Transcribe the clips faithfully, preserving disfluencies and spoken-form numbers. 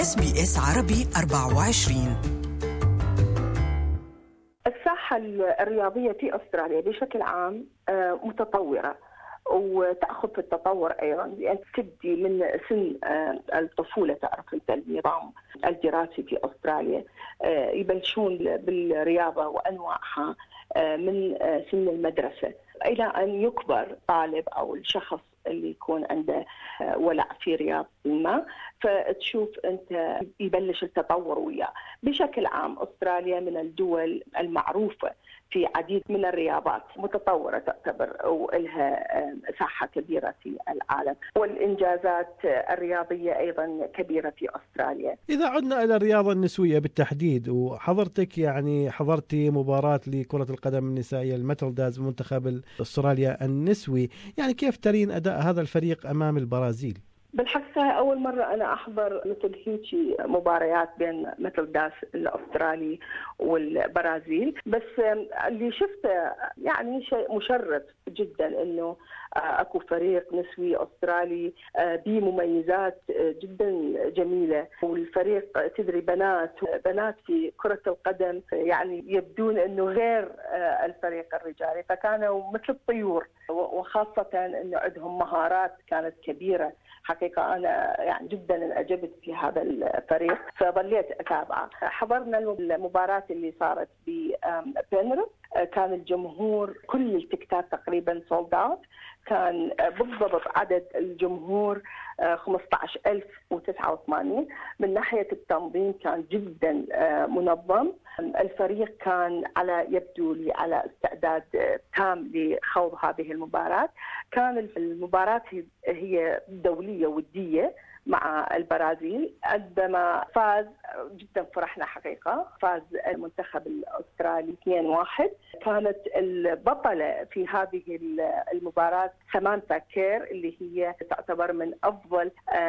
إس بي إس عربي أربعة وعشرين. الساحة الرياضية في أستراليا بشكل عام متطورة، وتأخذ في التطور أيضا، لأن تبدي من سن الطفولة. تعرف أنت النظام الدراسي في أستراليا يبلشون بالرياضة وأنواعها من سن المدرسة إلى أن يكبر طالب أو الشخص اللي يكون عنده ولع في رياضة ما، فتشوف أنت يبلش التطور وياه. بشكل عام أستراليا من الدول المعروفة في عديد من الرياضات، متطورة تعتبر ولها ساحة كبيرة في العالم، والإنجازات الرياضية أيضا كبيرة في أستراليا. إذا عدنا إلى الرياضة النسوية بالتحديد، وحضرتك يعني حضرتي مباراة لكرة القدم النسائية الماتلداز منتخب أستراليا النسوي، يعني كيف ترين أداء هذا الفريق أمام البرازيل؟ بالحقيقة أول مرة أنا أحضر مثل هيك مباريات بين مثل داس الأسترالي والبرازيل، بس اللي شفته يعني شيء مشرف جدا إنه أكو فريق نسوي أسترالي بمميزات جدا جميلة، والفريق تدري بنات بنات في كرة القدم يعني يبدون إنه غير الفريق الرجالي، فكانوا مثل الطيور، وخاصة إنه عندهم مهارات كانت كبيرة. حقيقة أنا يعني جدا انعجبت في هذا الفريق، فظليت أتابعه. حضرنا المباراة اللي صارت ببنرث، كان الجمهور كل التكتات تقريبا سولد اوت، كان بالضبط عدد الجمهور خمسة عشر ألف وتسعة وثمانين. من ناحية التنظيم كان جدا منظم، الفريق كان على يبدو لي على استعداد تام لخوض هذه المباراة. كان المباراة هي دولية ودية مع البرازيل، عندما فاز جدا فرحنا حقيقة، فاز المنتخب الأسترالي اثنين واحد. كانت البطلة في هذه المباراة سامانثا كير، اللي هي تعتبر من أفضل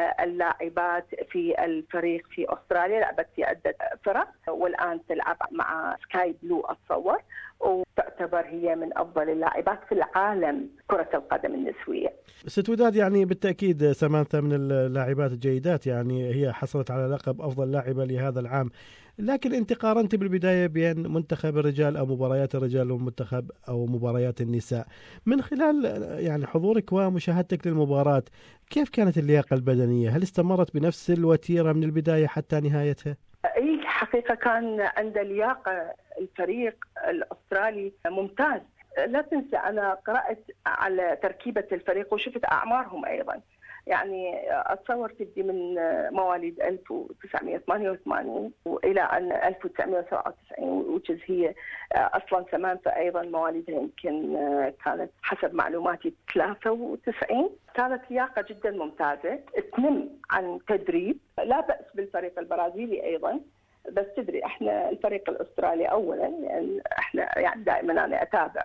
اللاعبات في الفريق في أستراليا، لعبت في عدة فرق والآن تلعب مع سكاي بلو أتصور، وتعتبر هي من أفضل اللاعبات في العالم كرة القدم النسوية. ست وداد، يعني بالتأكيد سامانثا من اللاعبات الجيدات، يعني هي حصلت على لقب أفضل لاعبة لهذا العام، لكن أنت قارنت بالبداية بين منتخب الرجال أو مباريات الرجال ومنتخب أو مباريات النساء. من خلال يعني حضورك ومشاهدتك للمباراة، كيف كانت اللياقة البدنية؟ هل استمرت بنفس الوتيرة من البداية حتى نهايتها؟ أي حقيقة كان عند لياقة الفريق الأسترالي ممتاز. لا تنسى أنا قرأت على تركيبة الفريق وشفت أعمارهم أيضا، يعني أتصور تبدي من مواليد ألف وتسعمائة وثمانية وثمانين وإلى أن ألف وتسعمائة وسبعة وتسعين، وتشز هي أصلا سامانثا أيضا مواليدها يمكن كانت حسب معلوماتي ثلاثة وتسعين. كانت لياقة جدا ممتازة، تنم عن تدريب، لا بأس بالفريق البرازيلي أيضا. بس تدري احنا الفريق الاسترالي اولا، لان احنا يعني دائما انا اتابع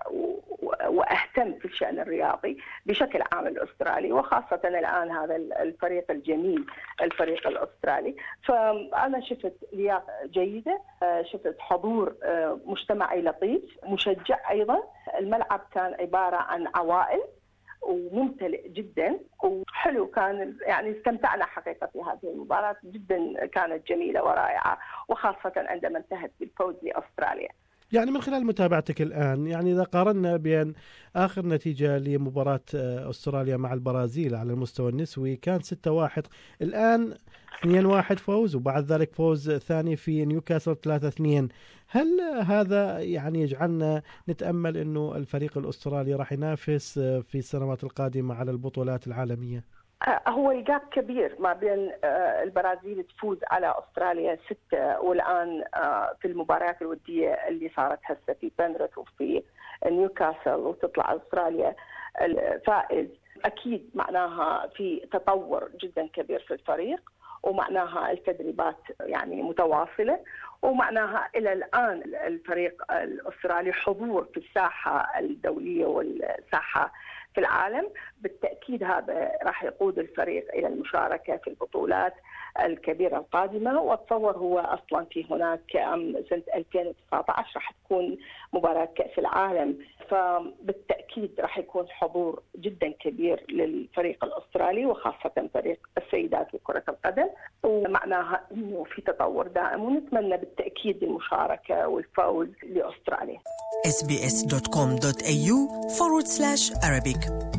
واهتم في الشان الرياضي بشكل عام الاسترالي، وخاصه الان هذا الفريق الجميل الفريق الاسترالي. فانا شفت لياقه جيده، شفت حضور مجتمعي لطيف مشجع ايضا. الملعب كان عباره عن عوائل وممتلئ جدا وحلو، كان يعني استمتعنا حقيقة في هذه المباراة، جدا كانت جميلة ورائعة، وخاصة عندما انتهت بالفوز لأستراليا. يعني من خلال متابعتك الآن، يعني إذا قارنا بين آخر نتيجة لمباراة أستراليا مع البرازيل على المستوى النسوي كان ستة واحد، الآن اثنين واحد فوز، وبعد ذلك فوز ثاني في نيوكاسل ثلاثة اثنين. هل هذا يعني يجعلنا نتأمل أنه الفريق الأسترالي راح ينافس في السنوات القادمة على البطولات العالمية؟ هو الجاب كبير ما بين البرازيل تفوز على أستراليا ستة، والآن في المباريات الودية اللي صارت هسه في بنرث وفي نيوكاسل وتطلع أستراليا الفائز، أكيد معناها في تطور جدا كبير في الفريق، ومعناها التدريبات يعني متواصلة، ومعناها إلى الآن الفريق الأسترالي حضور في الساحة الدولية والساحة في العالم. بالتأكيد هذا راح يقود الفريق إلى المشاركة في البطولات الكبيرة القادمة. واتصور هو أصلا في هناك سنة ألفين وتسعة عشر راح تكون مباراة كأس العالم، فبالتأكيد راح يكون حضور جدا كبير للفريق الأسترالي وخاصة فريق السيدات لكرة القدم، ومعناها أنه في تطور دائم، ونتمنى بالتأكيد المشاركة والفوز لأستراليا. إس بي إس دوت كوم دوت إيه يو forward slash Arabic